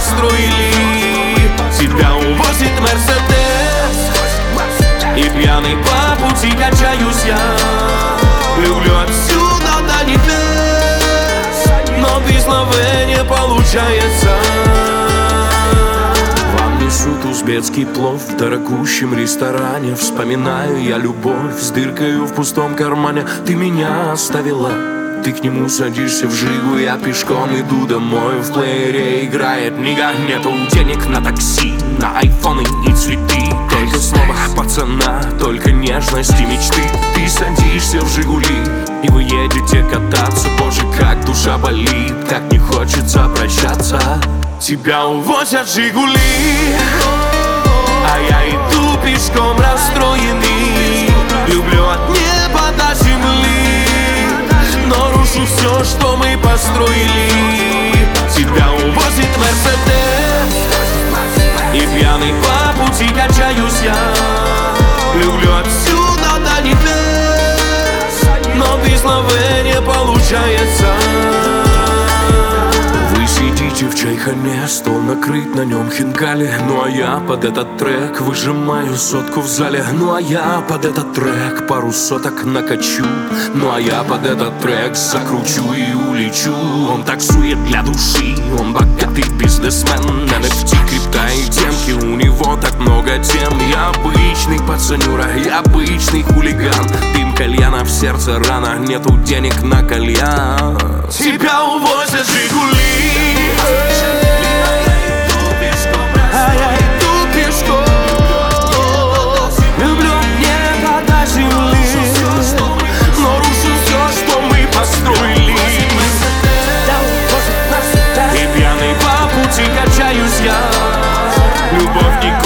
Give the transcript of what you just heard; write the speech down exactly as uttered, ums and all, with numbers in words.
построили. Тебя увозит Мерседес, и пьяный по пути качаюсь я. Люблю отсюда до небес, но без лавы не получается. Вам несут узбекский плов в дорогущем ресторане. Вспоминаю я любовь с дыркою в пустом кармане. Ты меня оставила, ты к нему садишься в Жигу, я пешком иду домой. В плеере играет книга, нету денег на такси, на айфоны и цветы. Только слово пацана, только нежность и мечты. Ты садишься в Жигули, и вы едете кататься. Боже, как душа болит, как не хочется прощаться. Тебя увозят Жигули, а я иду пешком расстроенный. Люблю от неба до земли, но рушу все, что мы построили. Тебя увозит Мерседес, и пьяный по пути качаюсь я. Люблю отсюда до небес, но без лавы не получается. Вы сидите в чайхане, стол накрыт, на нем хинкали. Ну а я под этот трек выжимаю сотку в зале. Ну а я под этот трек пару соток накачу. Ну а я под этот трек закручу и улечу. Он таксует для души, он богатый бизнесмен. эн эф ти, крипта и темки, у него так много тем. Я обычный пацанюра, я обычный хулиган. Дым кальяна, в сердце рана, нету денег на кальян. Тебя увозят Жигули, а я иду пешком. Люблю небо до земли, но рушу все, что мы построили. И пьяный по пути качаюсь я. Любовь не